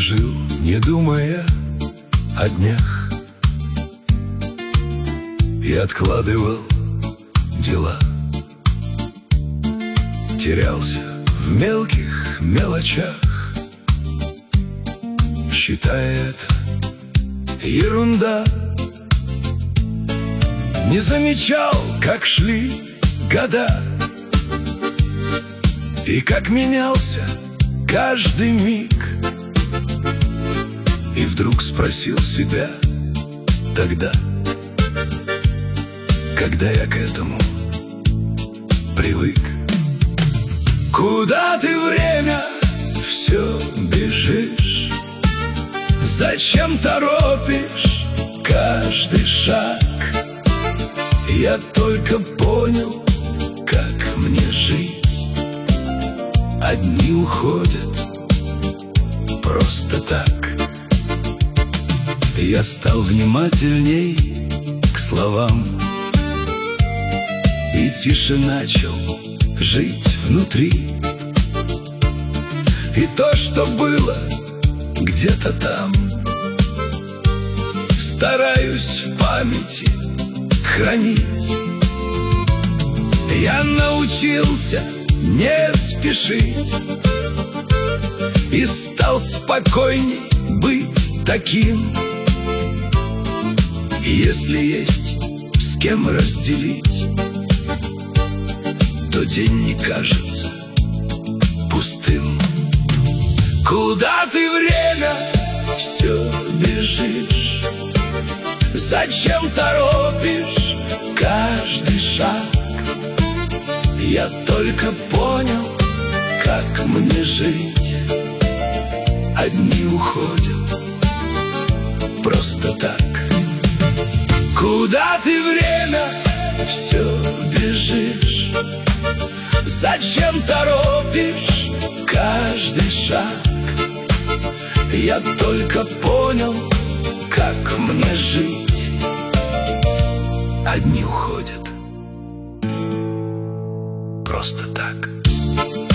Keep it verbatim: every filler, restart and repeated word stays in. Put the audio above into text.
жил, не думая о днях, и откладывал дела. Терялся в мелких мелочах, считая это ерунда. Не замечал, как шли года, и как менялся каждый миг. И вдруг спросил себя тогда, когда я к этому привык: куда ты, время, все бежишь? Зачем торопишь каждый шаг? Я только понял, как мне жить. Одни уходят просто так. Я стал внимательней к словам и тише начал жить внутри. И то, что было где-то там, стараюсь в памяти хранить. Я научился не спешить и стал спокойней быть таким. Если есть с кем разделить, то день не кажется пустым. Куда ты, время, все бежишь? Зачем торопишь каждый шаг? Я только понял, как мне жить. Одни уходят просто так. Куда ты, время, все бежишь? Зачем торопишь каждый шаг? Я только понял, как мне жить. Одни уходят просто так.